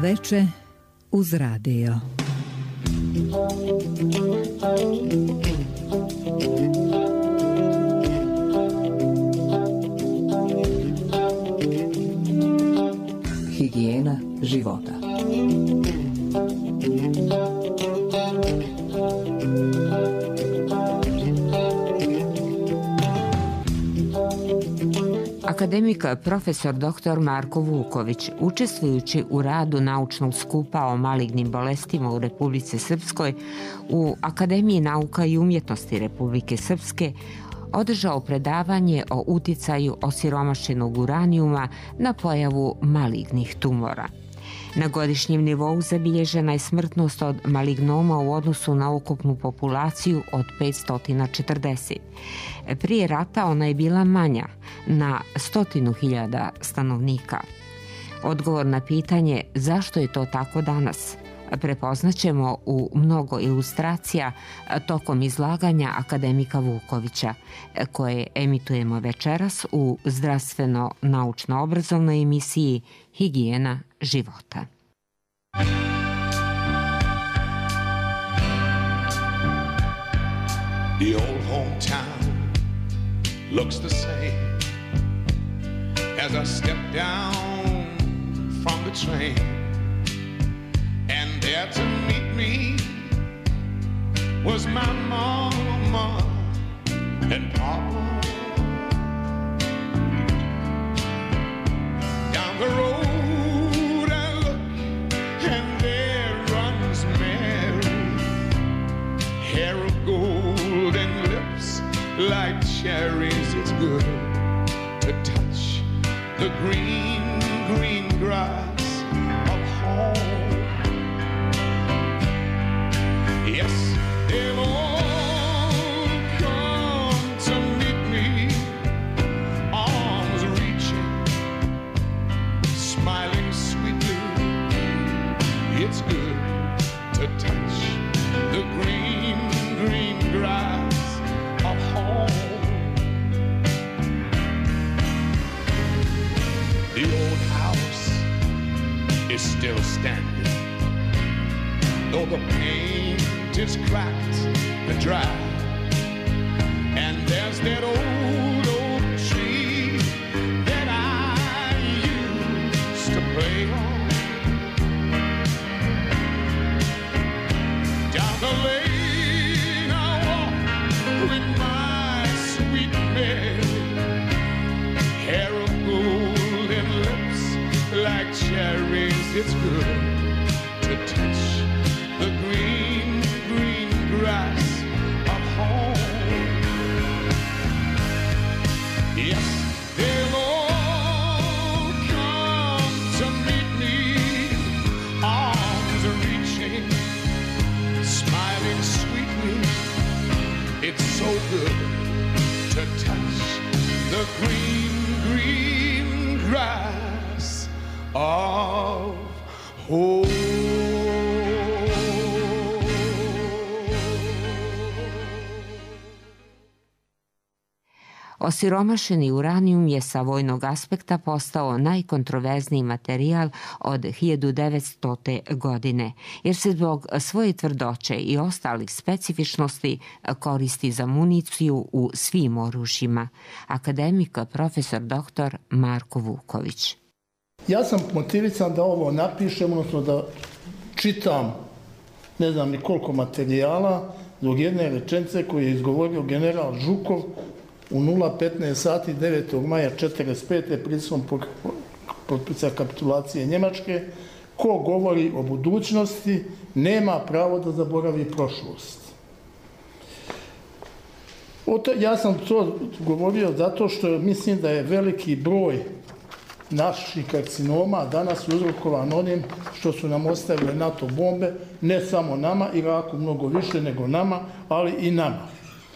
veče uz radio. Higijena života. Akademik profesor dr. Marko Vuković, učestvujući u radu naučnog skupa o malignim bolestima u Republici Srpskoj u Akademiji nauka i umjetnosti Republike Srpske, održao predavanje o uticaju osiromašenog uranijuma na pojavu malignih tumora. Na godišnjem nivou zabilježena je smrtnost od malignoma u odnosu na ukupnu populaciju od 540. Prije rata ona je bila manja, na 100.000 stanovnika. Odgovor na pitanje zašto je to tako danas prepoznaćemo u mnogo ilustracija tokom izlaganja akademika Vukovića, koje emitujemo večeras u zdravstveno-naučno-obrazovnoj emisiji Higijena života. The old hometown looks the same as I step down from the train. And there to meet me was my mama and papa. Down the road I look and there runs Mary, hair of gold and lips like cherries. It's good to touch the green, green grass of home. Yes, they'll all come to meet me, arms reaching, smiling sweetly. It's good to touch the green, green grass of home. The old house is still standing, though the paint is cracked and dry. And there's that old oak tree that I used to play on. Down the lane I walk with my sweet Mary, hair of gold and lips like cherries. It's good to touch the green, green grass of home. Yes, they'll all come to meet me, arms reaching, smiling sweetly. It's so good to touch the green, green grass of home. Osiromašeni uranijum je sa vojnog aspekta postao najkontroverzniji materijal od 1900. godine, jer se zbog svoje tvrdoće i ostalih specifičnosti koristi za municiju u svim oružjima. Akademik profesor dr. Marko Vuković. Ja sam motivisan da ovo napišem, odnosno da čitam ne znam ni koliko materijala zbog jedne rečenice koju je izgovorio general Žukov u 0:15 sati 9. maja 1945. prilikom potpisa kapitulacije Njemačke. Ko govori o budućnosti nema pravo da zaboravi prošlost. Ja sam to govorio zato što mislim da je veliki broj naših karcinoma danas uzrokovan onim što su nam ostavile NATO bombe, ne samo nama, Iraku mnogo više nego nama, ali i nama.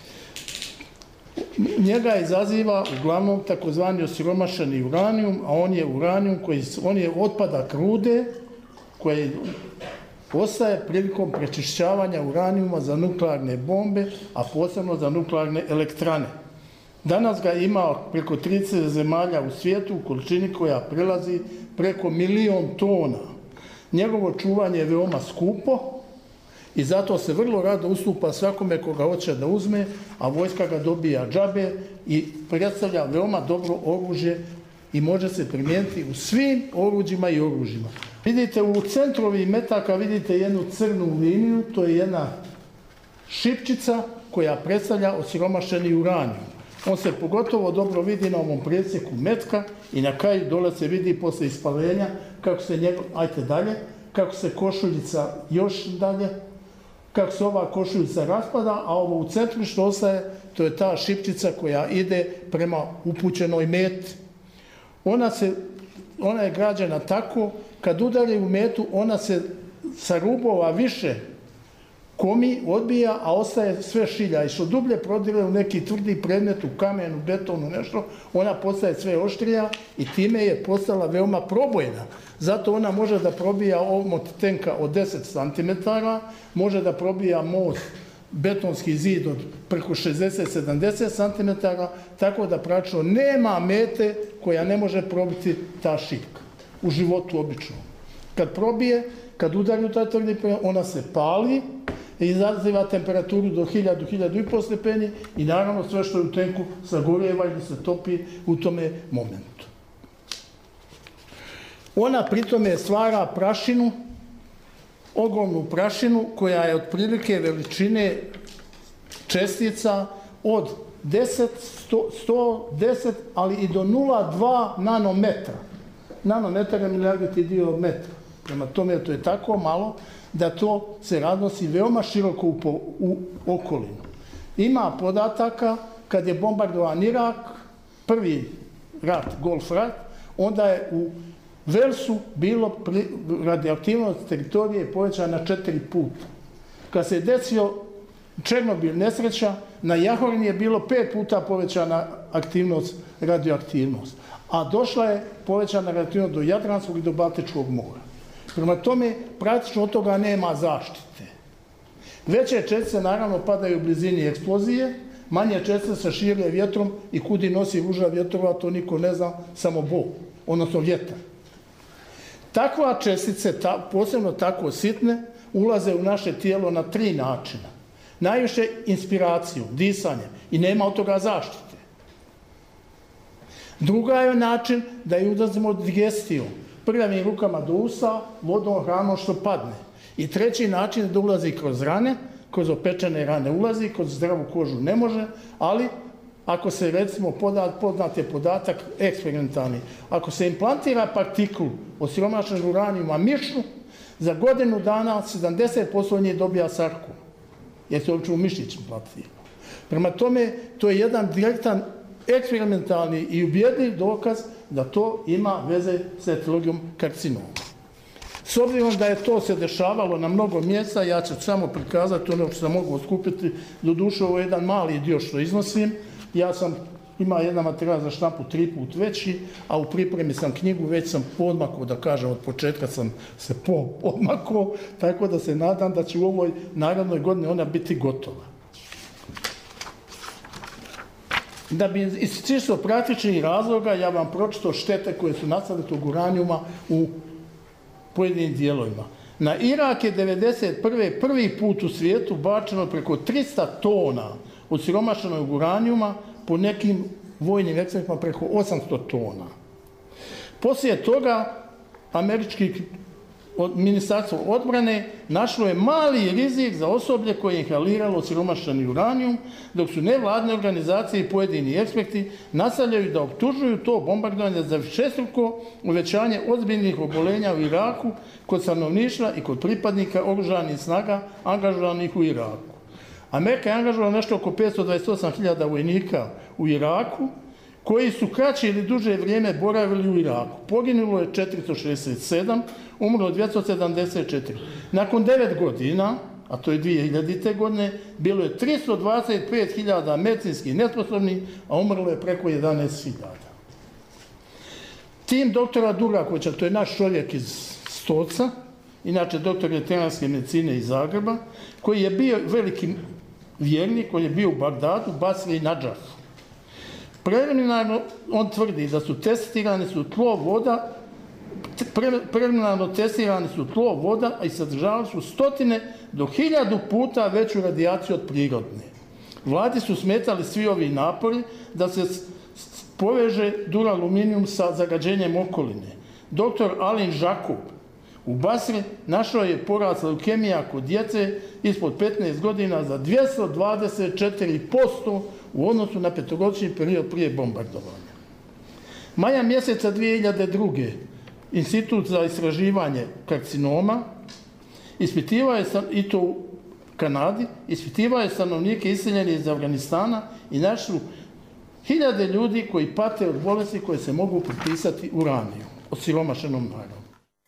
Njega izaziva uglavnom takozvani osiromašeni uranijum, a on je uranijum on je otpadak rude koji ostaje prilikom prečišćavanja uranijuma za nuklearne bombe, a posebno za nuklearne elektrane. Danas ga ima preko 30 zemalja u svijetu u količini koja prelazi preko 1.000.000 tona. Njegovo čuvanje je veoma skupo i zato se vrlo rado ustupa svakome koga hoće da uzme, a vojska ga dobija džabe i predstavlja veoma dobro oružje i može se primijeniti u svim oruđima i oružjima. Vidite, u centru ovih metaka vidite jednu crnu liniju, to je jedna šipčica koja predstavlja osiromašeni uranijum. On se pogotovo dobro vidi na ovom presjeku metka i na kraju dole se vidi posle ispalenja kako se kako se košuljica još dalje, kako se ova košuljica raspada, a ovo u centru što ostaje, to je ta šipčica koja ide prema upućenoj meti. Ona je građena tako, kad udari u metu, ona se sa rubova više komi, odbija, a ostaje sve šilja. I što dublje prodire u neki tvrdi predmet, u kamenu, betonu, nešto, ona postaje sve oštrija i time je postala veoma probojna. Zato ona može da probija omot tenka od 10 cm, može da probija most, betonski zid od preko 60-70 cm, tako da praktično nema mete koja ne može probiti ta šipka u životu obično. Kad probije, kad udari u taj tvrdi predmet, ona se pali, izaziva temperaturu do 1000-1500 stepeni i naravno sve što je u tenku sagorjeva ili se topi u tome momentu. Ona pritome stvara prašinu, ogromnu prašinu koja je otprilike veličine čestica od 10, 110, ali i do 0,2 nanometra. Nanometar je milijarditi dio metra. Prema tome to je tako malo da to se raznosi veoma široko u okolinu. Ima podataka kad je bombardovan Irak, prvi rat, Golf rat, onda je u Velsu bilo radioaktivnost teritorije povećana 4 puta. Kad se je desio Černobil nesreća, na Jahorini je bilo 5 puta povećana radioaktivnost, a došla je povećana radioaktivnost do Jadranskog i do Baltičkog mora. Prema tome, praktično od toga nema zaštite. Veće čestice naravno padaju u blizini eksplozije, manje čestice se šire vjetrom i kudi nosi ruža vjetrova, to niko ne zna, samo Bog, odnosno vjetar. Takva čestice, posebno tako sitne, ulaze u naše tijelo na 3 načina. Najviše inspiraciju, disanje i nema od toga zaštite. Druga je način da ju ulazimo digestijom, prljavim rukama do usta, vodom, hranom što padne. I treći način je da ulazi kroz rane, kroz opečene rane ulazi, kroz zdravu kožu ne može, ali ako se recimo poznat je podatak eksperimentalni, ako se implantira partiklu osiromašenog uranijuma mišu, za godinu dana 70% njih dobija sarkom, jer se uopće u mišić implantira. Prema tome, to je jedan direktan eksperimentalni i ubjedljiv dokaz da to ima veze sa etiologijom karcinoma. S obzirom da je to se dešavalo na mnogo mjesta, ja ću samo prikazati ono što sam mogu oskupiti, doduše ovo je jedan mali dio što iznosim. Ima jedan materijal za štampu 3 put veći, a u pripremi sam knjigu, već sam podmakao, da kažem, od početka sam se podmakao, tako da se nadam da će u ovoj narednoj godini ona biti gotova. Da bi iz čisto praktičnih razloga ja vam pročitao štete koje su nastale tog uranijuma u pojedinim dijelovima. Na Irak je 1991. prvi put u svijetu bačeno preko 300 tona osiromašenog uranijuma, po nekim vojnim eksperimentima preko 800 tona. Poslije toga Ministarstvo odbrane našlo je mali rizik za osoblje koje je inhaliralo osiromašeni uranijum, dok su nevladine organizacije i pojedini eksperti nastavljaju da optužuju to bombardovanje za višestruko uvećanje ozbiljnih oboljenja u Iraku kod stanovništva i kod pripadnika oružanih snaga angažovanih u Iraku. Amerika je angažovala nešto oko 528.000 vojnika u Iraku, koji su kraće ili duže vrijeme boravili u Iraku. Poginulo je 467, umrlo 274. Nakon 9 godina, a to je 2000. godine, bilo je 325.000 medicinski nesposobnih, a umrlo je preko 11.000. Tim doktora Durakovića, to je naš čovjek iz Stoca, inače doktor veterinarske medicine iz Zagreba, koji je bio veliki vjernik, koji je bio u Bagdadu, Basri i Nadžafu. Preliminarno on tvrdi da su testirane tlo, voda, preliminarno testirani su tlo, voda i sadržavali su 100 do 1000 puta veću radijaciju od prirodne. Vladi su smetali svi ovi napori da se poveže duraluminijum sa zagađenjem okoline. Dr. Alin Žakub u Basri našao je porast leukemija kod djece ispod 15 godina za 224% u odnosu na 5-godišnji period prije bombardovanja. Maja mjeseca 2002. Institut za istraživanje karcinoma ispitivao je, i to u Kanadi, ispitivao je stanovnike iseljeni iz Afganistana i našli hiljade ljudi koji pate od bolesti koje se mogu pripisati uraniju, osiromašenom narodu.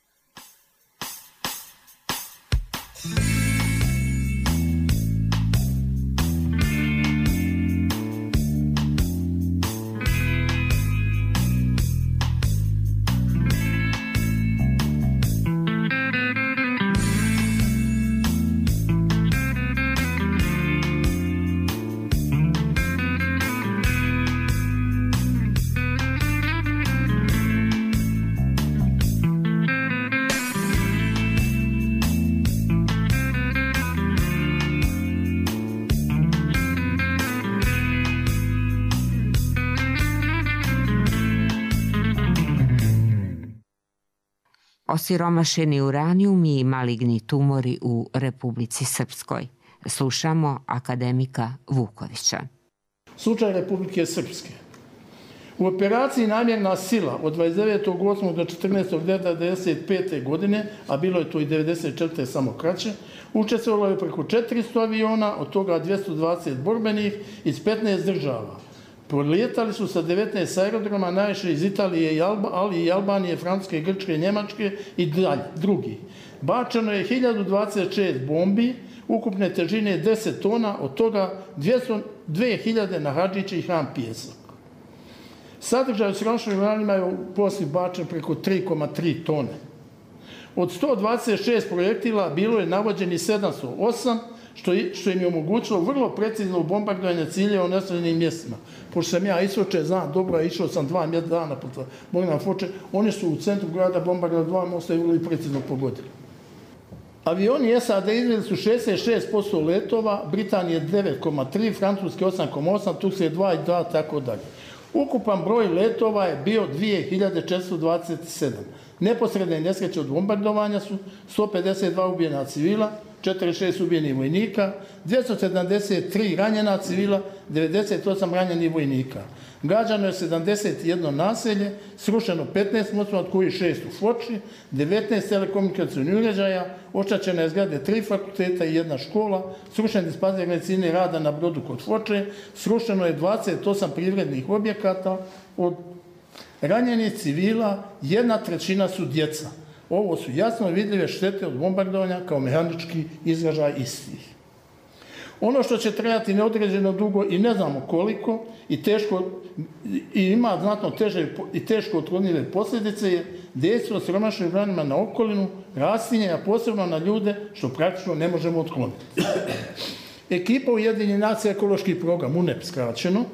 Osiromašeni uranijum i maligni tumori u Republici Srpskoj. Slušamo akademika Vukovića. Slučaj Republike Srpske. U operaciji Namjerna sila od 29.8. do 14.9.1995. godine, a bilo je to i 1994. samo kraće, učestvovalo je preko 400 aviona, od toga 220 borbenih iz 15 država. Prolijetali su sa 19 aerodroma, najviše iz Italije, ali i Albanije, Francuske, Grčke, Njemačke i drugi. Bačeno je 1026 bombi, ukupne težine 10 tona, od toga 2000 na Hadžiće i Hram Pijesak. Sadržaj osiromašenog uranijuma je poslije bačen preko 3,3 tone. Od 126 projektila bilo je navođeni 708, što im je omogućilo vrlo precizno bombardovanje ciljeva u naseljenim mjestima. Pošto sam ja iz Foče, znam dobro, išao sam 2 dana po Bogdan Foče, oni su u centru grada bombardovali 2 mosta i vrlo precizno pogodili. Avioni SAD izveli su 66% letova, Britanije 9,3, Francuske 8,8, Turske 2,2, tako dalje. Ukupan broj letova je bio 2427. Neposredne nesreće od bombardovanja su 152 ubijena civila, 46 ubijenih vojnika, 273 ranjena civila, 98 ranjenih vojnika. Gađano je 71 naselje, srušeno 15 mostova, od kojih 6 u Foči, 19 telekomunikacijnih uređaja, oštećene zgrade 3 fakulteta i 1 škola, srušen dispanzer medicine rada na brodu kod Foče, srušeno je 28 privrednih objekata, od ranjenih civila 1/3 su djeca. Ovo su jasno vidljive štete od bombardovanja kao mehanički izražaj istih. Ono što će trajati neodređeno dugo i ne znamo koliko i ima znatno teže i teško otklonjive posljedice je dejstvo osiromašenog uranijuma na okolinu, rastinje, a posebno na ljude, što praktično ne možemo otkloniti. Ekipa Ujedinjenih nacija ekološki program, UNEP skraćeno,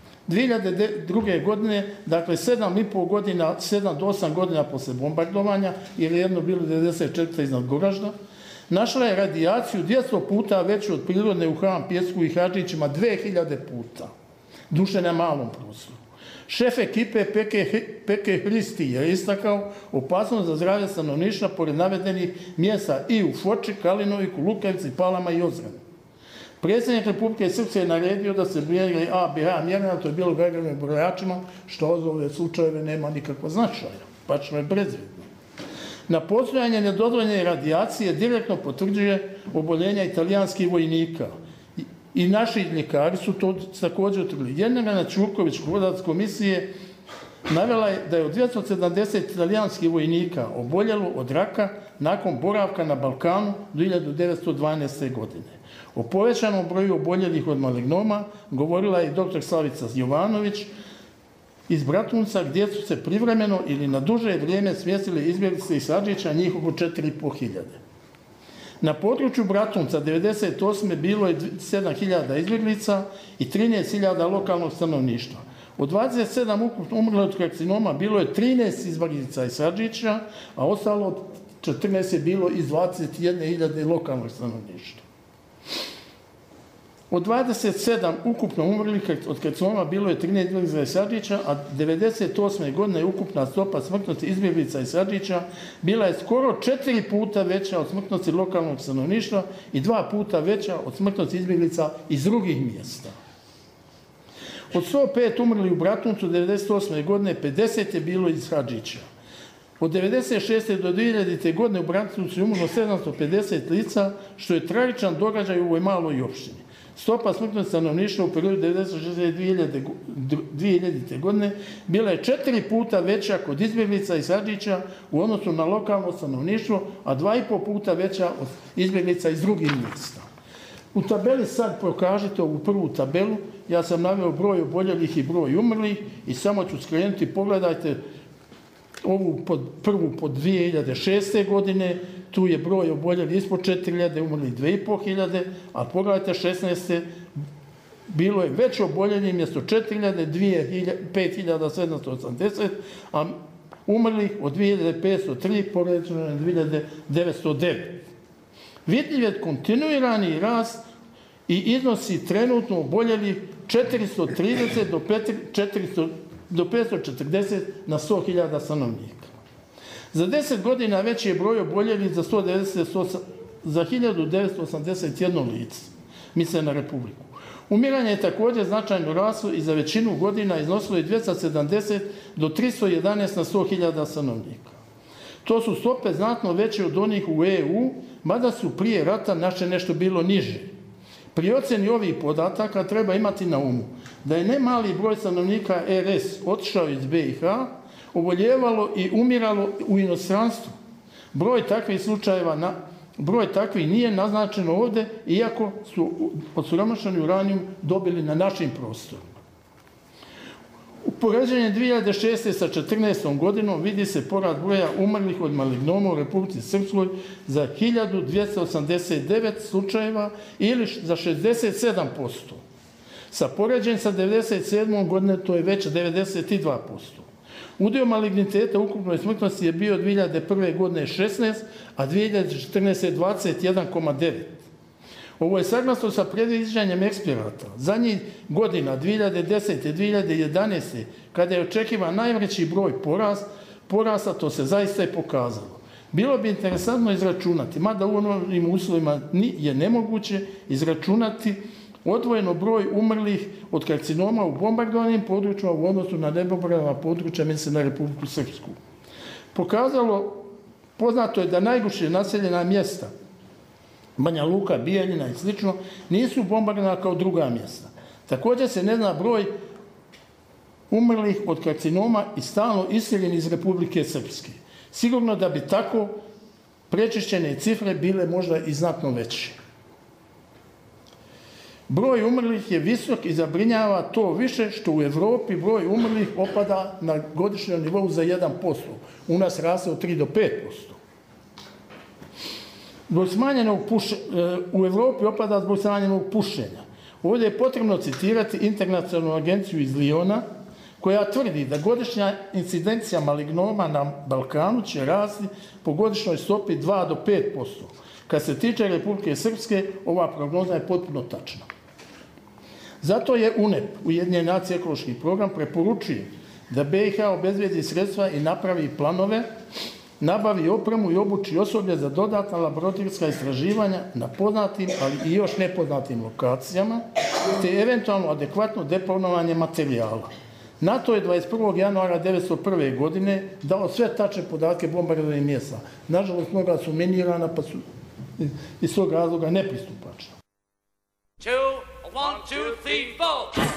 2002. godine, dakle 7,5 godina, 7 do 8 godina posle bombardovanja, jer je jedno bilo 94. iznad Goražda, našla je radijaciju 200 puta veću od prirodne u Hram Pijesku i Hadžićima, 2000 puta. Duše na malom prostoru. Šef ekipe Peke Hristi je istakao opasnost za zdravlje stanovništva pored navedenih mjesta i u Foči, Kalinoviku, Lukavci, Palama i Ozrenu. Predsjednik Republike Srpske je naredio da se mjeri ABH mjerena, to je bilo gregornim brojačima, što za ove slučajeve nema nikakva značaja, pačno je bezvredno. Na postojanje nedozvoljene radijacije direktno potvrđuje oboljenja italijanskih vojnika. I naši ljekari su to također utvrdili. Generalna Ćurković, rukovoditelj komisije, navela je da je od 270 italijanskih vojnika oboljelo od raka nakon boravka na Balkanu do 1912. godine. O povećanom broju oboljelih od malignoma govorila je i dr. Slavica Jovanović iz Bratunca, gdje su se privremeno ili na duže vrijeme smjestili izbjeglice iz Hadžića, njih oko 4.500. Na području Bratunca 1998. bilo je 7.000 izbjeglica i 13.000 lokalnog stanovništva. Od 27 ukupno umrlo od karcinoma bilo je 13 izbjeglica iz Hadžića, a ostalo 14 je bilo iz 21.000 lokalnog stanovništva. Od 27 ukupno umrlih od karcinoma bilo je 13 izbjeglica iz Hadžića, a 1998. godine je ukupna stopa smrtnosti izbjeglica iz Hadžića bila je skoro 4 puta veća od smrtnosti lokalnog stanovništva i 2 puta veća od smrtnosti izbjeglica iz drugih mjesta. Od 105 umrli u Bratuncu 1998. godine 50 je bilo iz Hadžića. Od 1996. do 2000. godine u Bratuncu je umrlo 750 lica, što je tragičan događaj u ovoj maloj opštini. Stopa smrtnosti stanovništva u periodu 1960-2000. godine bila je 4 puta veća kod izbjeglica iz Hadžića u odnosu na lokalno stanovništvo, a 2,5 puta veća od izbjeglica iz drugih mjesta. U tabeli sad pokažite ovu prvu tabelu, ja sam naveo broj oboljelih i broj umrlih i samo ću skrenuti, pogledajte ovu prvu pod 2006. godine, tu je broj oboljelih ispod 4.000, umrlih 2.500, a pogledajte 16. bilo je već oboljelih mjesto 4.000, 5.780, a umrlih od 2.503 poređeno na 2.909. Vidljiv je kontinuirani rast i iznosi trenutno oboljelih 430 do 540 na 100.000 stanovnika. Za 10 godina veći je broj oboljelih za 1981 lice, misle na Republiku. Umiranje je također značajno raslo i za većinu godina iznosilo je 270 do 311 na 100.000 stanovnika. To su stope znatno veće od onih u EU, mada su prije rata naše nešto bilo niže. Pri ocjeni ovih podataka treba imati na umu da je nemali broj stanovnika RS otišao iz BiH, oboljevalo i umiralo u inostranstvu. Broj takvih nije naznačeno ovdje, iako su osiromašeni uranijum dobili na našim prostorima. U poređenju 2006. sa 2014. godinom vidi se porast broja umrlih od malignoma u Republici Srpskoj za 1289 slučajeva ili za 67%. Sa poređenjem sa 1997. godine to je već 92%. Udio maligniteta u ukupnoj smrtnosti je bio 2001. godine 16, a 2014. 21,9. Ovo je saglasno sa predviđanjem eksperata. Zadnjih godina, 2010. i 2011. kada je očekivan najveći broj porasta, to se zaista je pokazalo. Bilo bi interesantno izračunati, mada u ovim uslovima je nemoguće izračunati odvojeno broj umrlih od karcinoma u bombardovanim područjima u odnosu na nebombardovana područja, mislim na Republiku Srpsku. Poznato je da najgušće naseljena mjesta, Banja Luka, Bijeljina i sl. nisu bombardovana kao druga mjesta. Također se ne zna broj umrlih od karcinoma i stalno iseljeni iz Republike Srpske. Sigurno da bi tako prečišćene cifre bile možda i znatno veće. Broj umrlih je visok i zabrinjava to više što u Europi broj umrlih opada na godišnjem nivou za 1%. U nas raste od 3 do 5%. U Europi opada zbog smanjenog pušenja. Ovdje je potrebno citirati internacionalnu agenciju iz Liona, koja tvrdi da godišnja incidencija malignoma na Balkanu će rasti po godišnjoj stopi 2 do 5%. Kad se tiče Republike Srpske, ova prognoza je potpuno tačna. Zato je UNEP, Ujedinjene nacije ekološki program, preporučuje da BiH obezbedi sredstva i napravi planove, nabavi opremu i obuči osoblje za dodatna laboratorijska istraživanja na poznatim, ali i još nepoznatim lokacijama, te eventualno adekvatno deponovanje materijala. NATO je 21. januara 1901. godine dao sve tačne podatke bombardovanih mjesta. Nažalost, mnoga su minirana, pa su iz tog razloga nepristupačna. 2, 1, 2, 3, 4.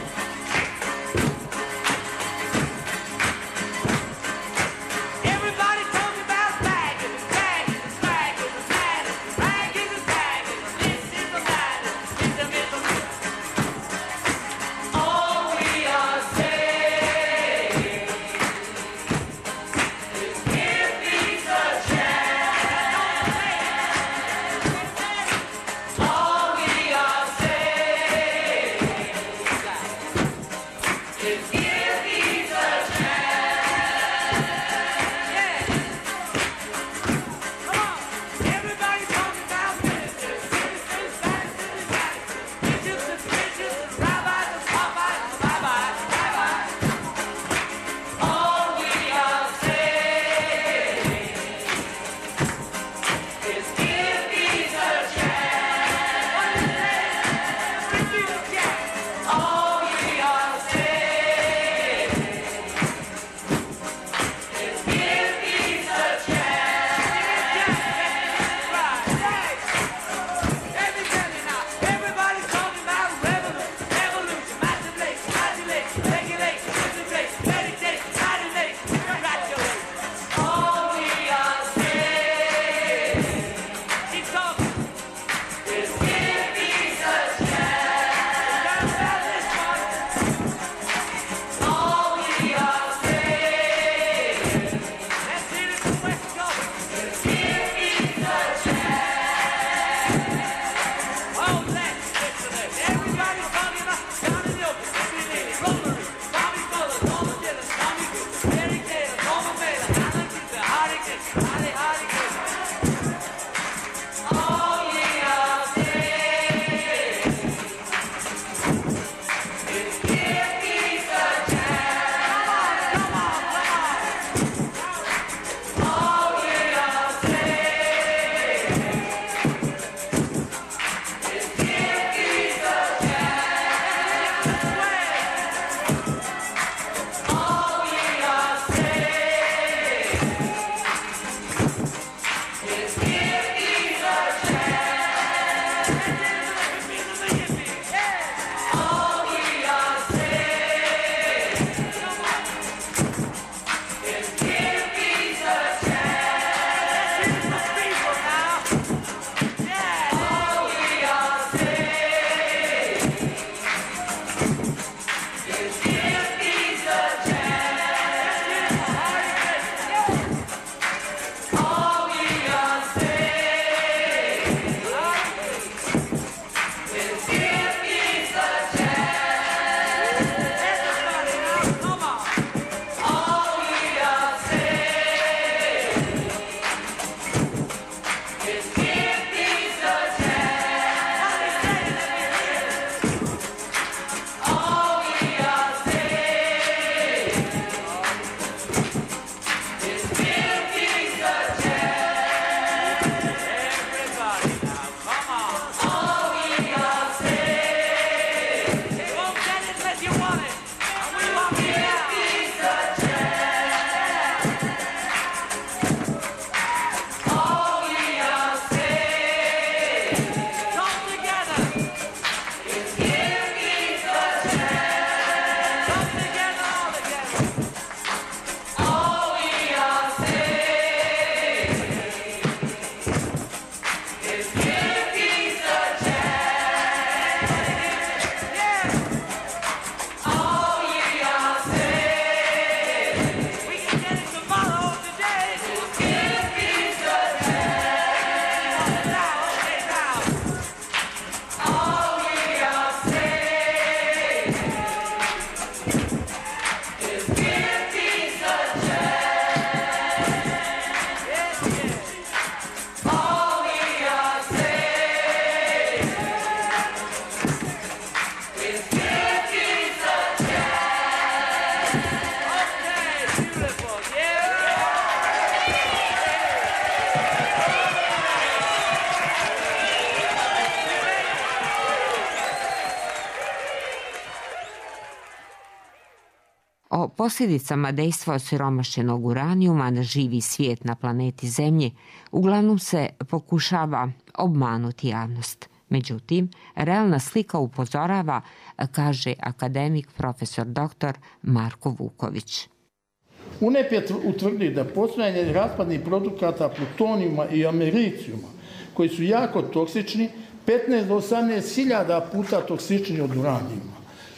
O posljedicama dejstva osiromašenog uranijuma na živi svijet na planeti Zemlji uglavnom se pokušava obmanuti javnost. Međutim, realna slika upozorava, kaže akademik profesor dr. Marko Vuković. UNEP je utvrdio da postojanje raspadnih produkata plutonijuma i americijuma koji su jako toksični, 15 do 18 hiljada puta toksičniji od uranijuma.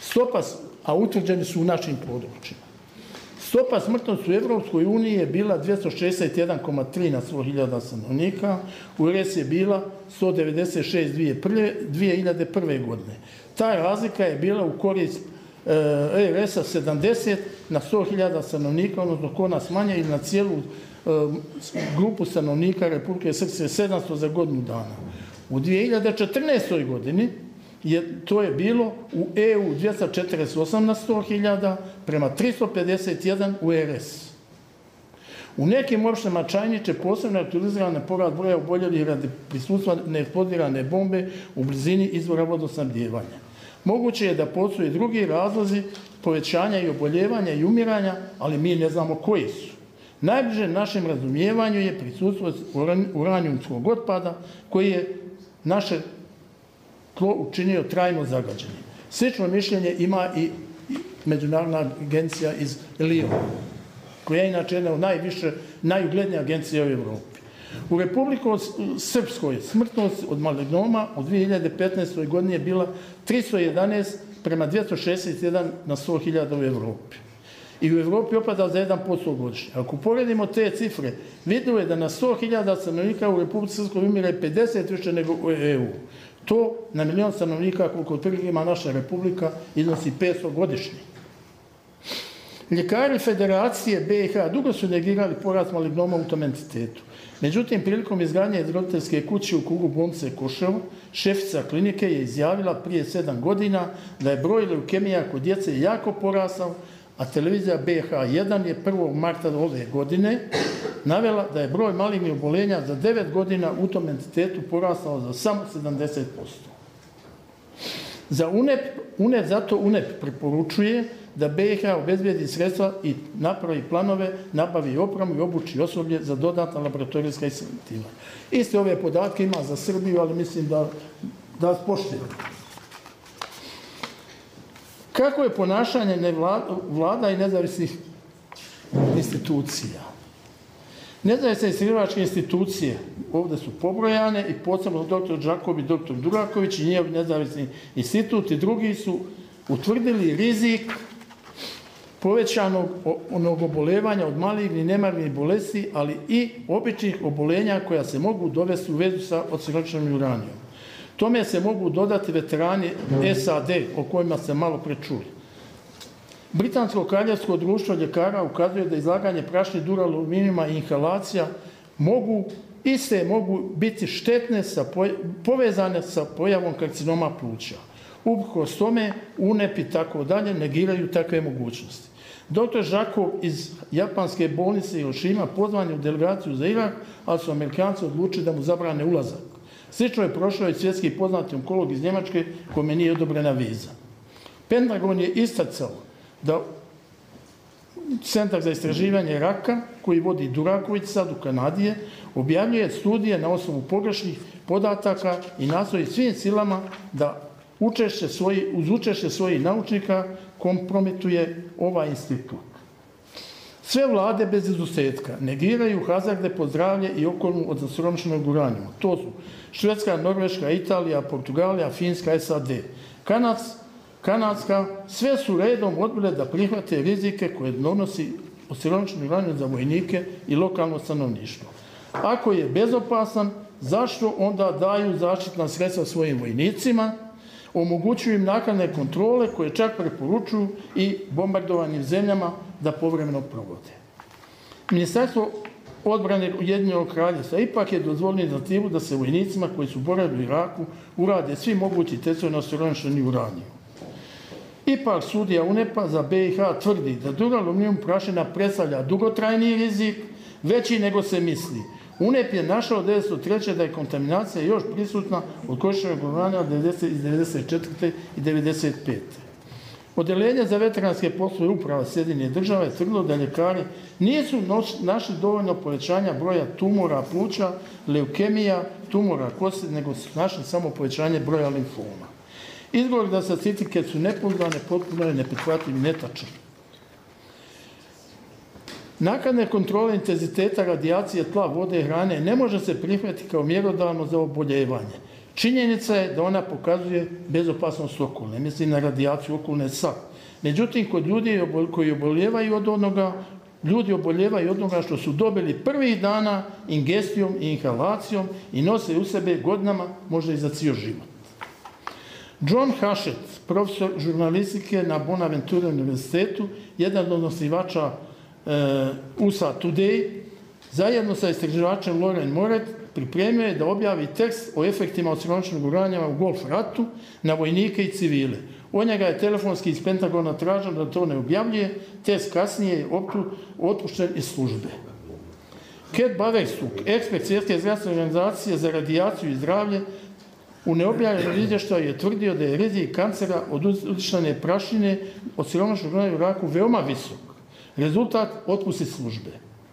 A utvrđeni su u našim područjima. Stopa smrtnosti u Evropskoj uniji je bila 261,3 na 100.000 stanovnika, u RS je bila 196 2001. godine. Ta razlika je bila u korist RS-a 70 na 100.000 stanovnika, odnosno kod nas manje, i na cijelu grupu stanovnika Republike Srpske 700 za godinu dana. U 2014. godini to je bilo u EU 248 na 100.000 prema 351 u RS. U nekim opštinama Čajniče posebno je aktualiziran porast broja oboljelih radi prisustva neeksplodirane bombe u blizini izvora vodosnabdijevanja. Moguće je da postoje drugi razlozi povećanja i oboljevanja i umiranja, ali mi ne znamo koji su. Najbliže našem razumijevanju je prisustvo uranijumskog otpada koji je naše tlo učinio trajno zagađenje. Slično mišljenje ima i Međunarodna agencija iz Lijona, koja je inače jedna od najuglednijih agencija u Evropi. U Republiku Srpskoj smrtnost od malignoma u 2015. godini je bila 311 prema 261 na 100.000 u Evropi. I u Evropi opada za 1% godišnje. Ako poredimo te cifre, vidimo je da na 100.000 stanovnika u Republici Srpskoj umire 50 više nego u EU. To na milion stanovnika, koliko otprilike ima naša republika, iznosi 500 godišnje. Ljekari Federacije BiH dugo su negirali porast malignoma u tom entitetu. Međutim, prilikom izgradnje iz roditeljske kuće u krugu bolnice Koševo, šefica klinike je izjavila prije 7 godina da je broj leukemija kod djece jako porastao, a televizija BiH1 je 1. marta ove godine navela da je broj malignih oboljenja za 9 godina u tom entitetu porastao za samo 70%. Zato UNEP preporučuje da BiH obezbijedi sredstva i napravi planove, nabavi opremu i obuči osoblje za dodatna laboratorijska ispitivanja. Iste ove podatke ima za Srbiju, ali mislim da vas poštujem. Kako je ponašanje vlada i nezavisnih institucija? Nezavisne istraživačke institucije ovdje su pobrojane i posebno dr. Đakob i dr. Duraković i njihov nezavisni institut i drugi su utvrdili rizik povećanog obolevanja od malignih i nemalignih bolesti, ali i običnih obolenja koja se mogu dovesti u vezu sa osiromašenim uranijom. Tome se mogu dodati veterani SAD, o kojima se malo prečuli. Britansko kraljevsko društvo ljekara ukazuje da izlaganje prašnih duraluminijuma i inhalacija mogu biti štetne povezane sa pojavom karcinoma pluća. Uprkos tome, UNEP i tako dalje negiraju takve mogućnosti. Dr. Žakov iz japanske bolnice Hirošima pozvan je u delegaciju za Irak, ali su Amerikanci odlučili da mu zabrane ulazak. Slično je prošao i svjetski poznati onkolog iz Njemačke kome nije odobrena viza. Pentagon je isticao da Centar za istraživanje raka, koji vodi Duraković sad u Kanadi, objavljuje studije na osnovu pogrešnih podataka i nastoji svim silama da uz učešće svojih naučnika kompromituje ovaj institut. Sve vlade bez izuzetka negiraju hazarde po zdravlje i okolinu od osiromašenog uranijuma. To su Švedska, Norveška, Italija, Portugalija, Finska, SAD. Kanadska, sve su redom odbile da prihvate rizike koje donosi osiromašeni uranijum za vojnike i lokalno stanovništvo. Ako je bezopasan, zašto onda daju zaštitna sredstva svojim vojnicima, omogućuju im naknadne kontrole koje čak preporučuju i bombardovanim zemljama da povremeno provode. Ministarstvo odbrane Ujedinjenog Kraljevstva ipak je dozvolilo inicijativu da se vojnicima koji su boravili u Iraku urade svi mogući testovi na osiromašeni uranijum. Ipak sudija UNEP-a za BiH tvrdi da duraluminijum prašina predstavlja dugotrajni rizik, veći nego se misli. UNEP je našao 1903. da je kontaminacija još prisutna od korištenog uranijuma iz 1994. i 1995. Odeljenje za veteranske poslove Uprava Sjedinjenih Država je tvrdilo da ljekari nisu našli dovoljno povećanja broja tumora pluća, leukemija, tumora kosti, nego su našli samo povećanje broja limfoma. Izgovor da statistike su nepouzdane, potpuno je neprihvatljiv i netačan. Naknadne kontrole intenziteta radijacije tla, vode i hrane ne može se prihvatiti kao mjerodavno za oboljevanje. Činjenica je da ona pokazuje bezopasnost okolne, mislim na radijaciju okolne sa. Međutim, kod ljudi koji oboljevaju od onoga, ljudi oboljevaju od onoga što su dobili prvih dana ingestijom i inhalacijom i nose u sebe godinama, možda i za cijel život. John Hachette, profesor žurnalistike na Bonaventure univerzitetu, jedan od osnivača USA Today, zajedno sa istraživačem Loren Moret, pripremio je da objavi tekst o efektima od siromašnog uranja u Golf ratu na vojnike i civile. Od njega je telefonski iz Pentagona tražen da to ne objavljuje, tekst kasnije je otpušten iz službe. Ket Baversuk, ekspert Svjetske zdravstvene organizacije za radijaciju i zdravlje, u neobjavljenom izvještaju je tvrdio da je rizik kancera od udišane prašine od siromašnog uranja u Iraku veoma visok. Rezultat otpust iz službe.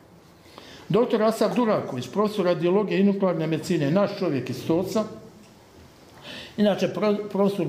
Dr. Asaf Duraković, profesor radiologije i nuklearne medicine, naš čovjek iz Stoca, inače profesor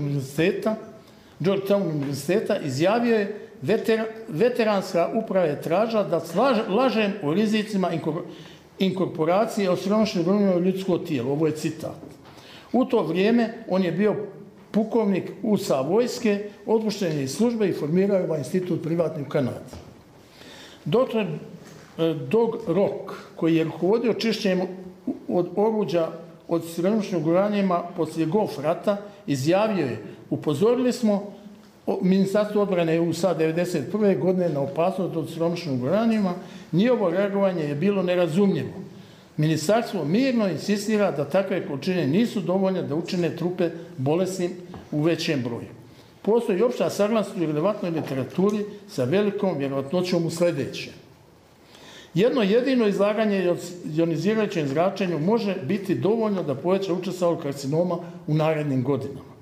Georgetown univerziteta, izjavio je veteranska uprava je tražila da lažem o rizicima inkorporacije osiromašenog urana u ljudsko tijelo. Ovo je citat. U to vrijeme on je bio pukovnik USA vojske, otpušten je iz službe i formirao ovaj institut privatni u Kanadi. Dr. Doug Rock, koji je rukovodio čišćenjem od oruđa od siromašnog uranijuma poslije Golf rata, izjavio je: upozorili smo Ministarstvo odbrane USA 1991. godine na opasnost od siromašnog uranijuma, njihovo reagovanje je bilo nerazumljivo. Ministarstvo mirno insistira da takve količine nisu dovoljne da učine trupe bolesnim u većem broju. Postoji opća saglasnost u relevantnoj literaturi sa velikom vjerojatnoćom u sljedeće. Jedno jedino izlaganje ionizirajućem zračenju može biti dovoljno da poveća učestalost karcinoma u narednim godinama.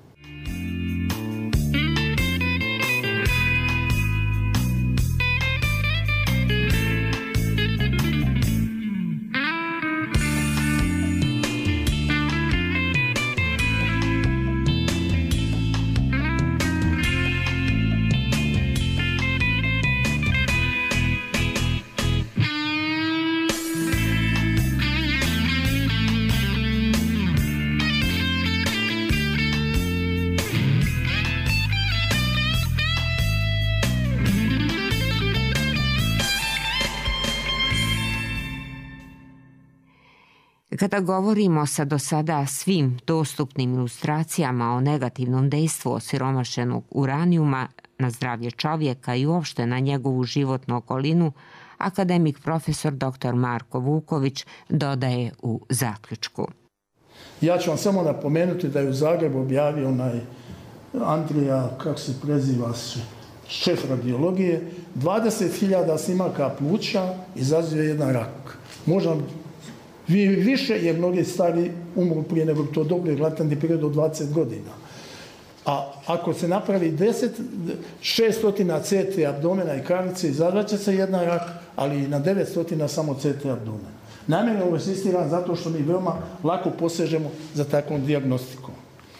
Kada govorimo sa do sada svim dostupnim ilustracijama o negativnom dejstvu osiromašenog uranijuma na zdravlje čovjeka i uopšte na njegovu životnu okolinu, akademik profesor dr. Marko Vuković dodaje u zaključku. Ja ću vam samo napomenuti da je u Zagrebu objavio onaj Andrija, kako se preziva, šef radiologije, 20.000 snimaka pluća izaziva jedan rak. Možda više, jer mnogi stari umru prije nego to dobili latentni period od 20 godina. A ako se napravi 600 CT abdomena i karlice, izazvaće se jedan rak, ali i na 900 samo CT abdomena. Namjerno ovo insistiram zato što mi veoma lako posežemo za takvom dijagnostikom.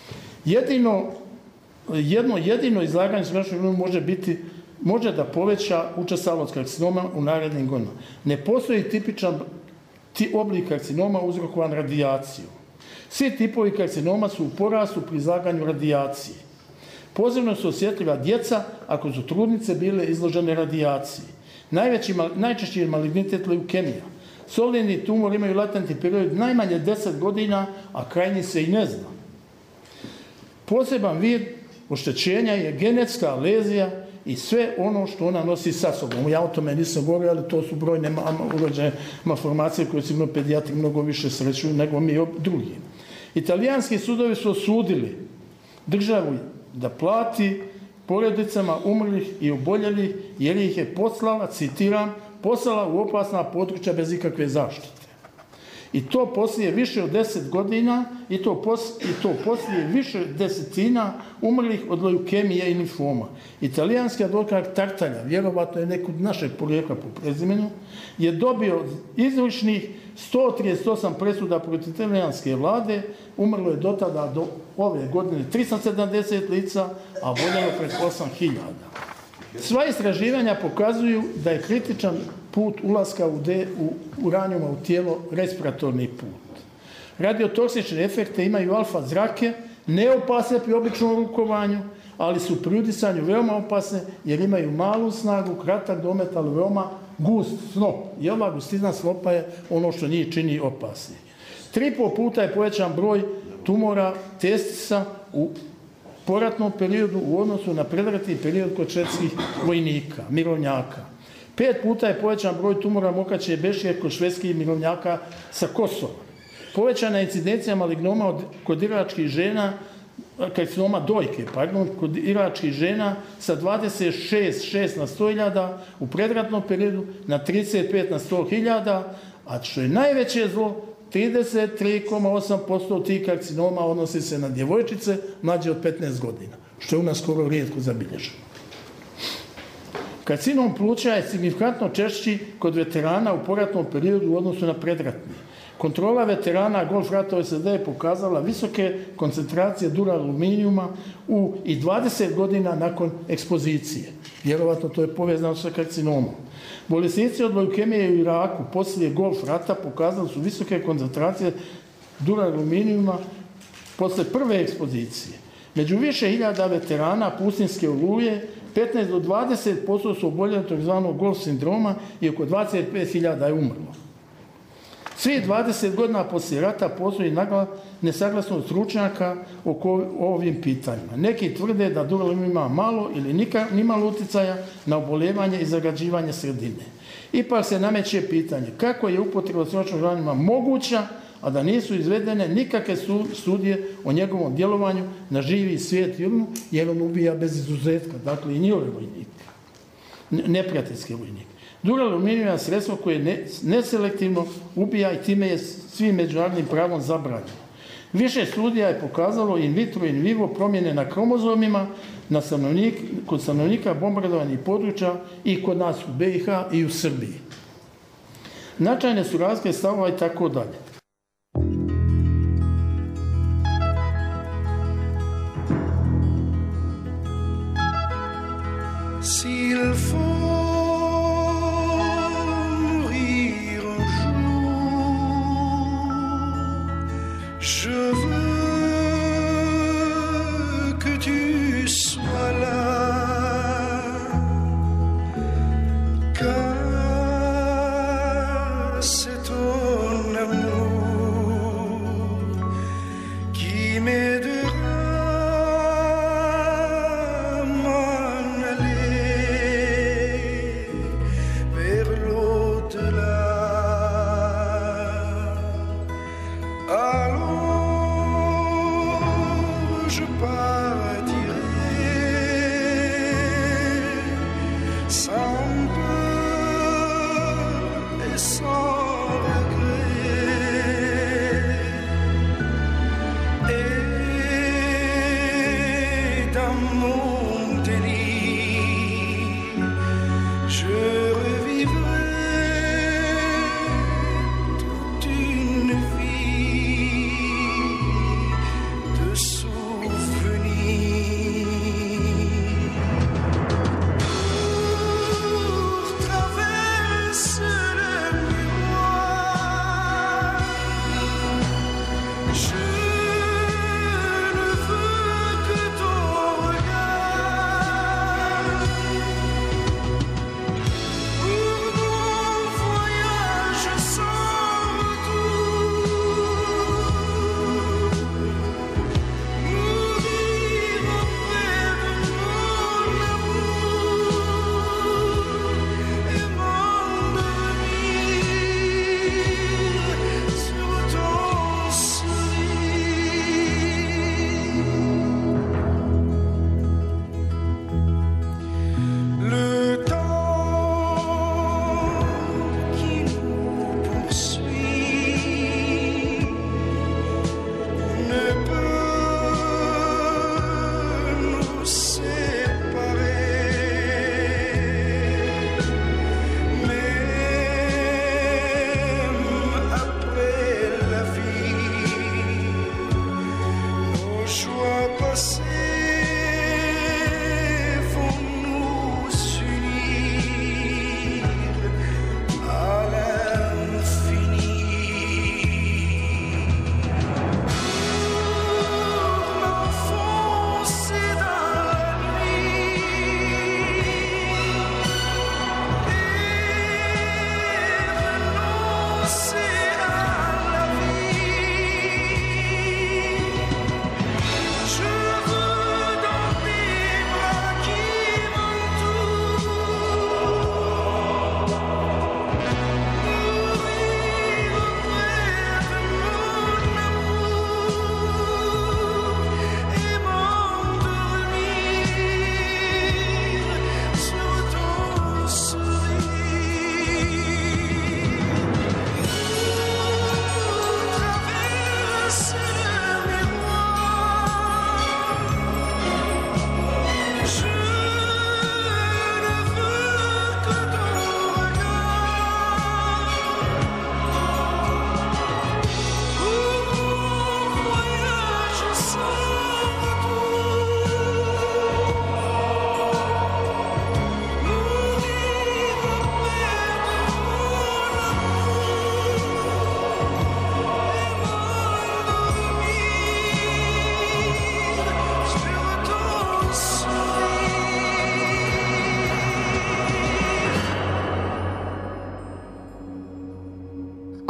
Jedino izlaganje može da poveća učestalost karcinoma u narednim godinama. Ne postoji tipičan oblik karcinoma uzrokovan radijacijom. Svi tipovi karcinoma su u porastu pri izlaganju radijacije. Posebno su osjetljiva djeca ako su trudnice bile izložene radijaciji. Najčešći je malignitet leukemija. Solidni tumor imaju latentni period najmanje 10 godina, a krajnji se i ne zna. Poseban vid oštećenja je genetska lezija i sve ono što ona nosi sa sobom. Ja o tome nisam govorio, ali to su brojne urođene malformacije koje sigurno pedijatri mnogo više srećuju nego mi drugi. Italijanski sudovi su osudili državu da plati porodicama umrlih i oboljelih jer ih je poslala, citiram, poslala u opasna područja bez ikakve zaštite. I to poslije više od 10 godina i to poslije više desetina umrlih od leukemije i limfoma. Italijanski advokat Tartaglia, vjerovatno je nekud našeg porijekla po prezimenu, je dobio izvršnih 138 presuda protiv italijanske vlade, umrlo je do tada do ove godine 370 lica, a voljelo preko 8.000. Sva istraživanja pokazuju da je kritičan put ulaska uranijuma u tijelo respiratorni put. Radiotoksične efekte imaju alfa zrake, neopasne pri običnom rukovanju, ali su pri udisanju veoma opasne jer imaju malu snagu, kratak domet, ali veoma gust snop. I ova gustina snopa je ono što njih čini opasni. 3,5 puta je povećan broj tumora testisa u poratnom periodu u odnosu na predratni period kod švedskih vojnika, mirovnjaka. 5 puta je povećan broj tumora mokače bešije kod švedskih mirovnjaka sa Kosova. Povećana je incidencija malignoma kod iračkih žena, karcinoma dojke, kod iračkih žena sa 26,6 na 100.000 u predratnom periodu na 35 na 100.000, a što je najveće zlo, 33,8% tih karcinoma odnosi se na djevojčice mlađe od 15 godina, što je u nas skoro rijetko zabilježeno. Karcinom pluća je signifikantno češći kod veterana u poratnom periodu u odnosu na predratni. Kontrola veterana Golf rata u SAD je pokazala visoke koncentracije duraluminijuma i 20 godina nakon ekspozicije. Vjerovatno to je povezano sa karcinomom. Bolesnici od leukemije u Iraku poslije Golf rata pokazali su visoke koncentracije duraluminijuma poslije prve ekspozicije. Među više hiljada veterana pustinjske oluje 15 do 20% su oboljeli tzv. Golf sindroma i oko 25.000 je umrlo. Svih 20 godina poslije rata postoji nesaglasnost stručnjaka oko ovim pitanjima. Neki tvrde da duraluminijum ima malo ili nimalo utjecaja na oboljevanje i zagađivanje sredine. Ipak se nameće pitanje kako je upotreba sinočnog uranijuma moguća, a da nisu izvedene nikakve studije o njegovom djelovanju na živi svijet jer on ubija bez izuzetka, dakle i njihove vojnike, neprijateljske vojnike. Duraluminijum je sredstvo koje neselektivno ubija i time je svim međunarodnim pravom zabranjeno. Više studija je pokazalo in vitro i in vivo promjene na kromozomima kod stanovnika bombardovanih područja i kod nas u BiH i u Srbiji. Značajne su razlike stavova i tako dalje. S'il faut mourir un jour, je veux que tu sois là, car c'est ton amour qui m'aidera.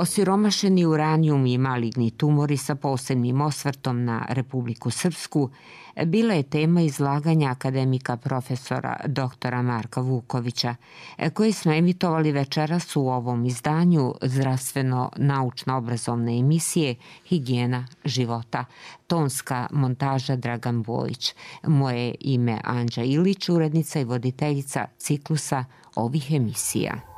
Osiromašeni uranijum i maligni tumori sa posebnim osvrtom na Republiku Srpsku bila je tema izlaganja akademika profesora doktora Marka Vukovića, koji smo emitovali večeras u ovom izdanju zdravstveno-naučno-obrazovne emisije Higijena života. Tonska montaža Dragan Bojić. Moje ime Anđa Ilić, urednica i voditeljica ciklusa ovih emisija.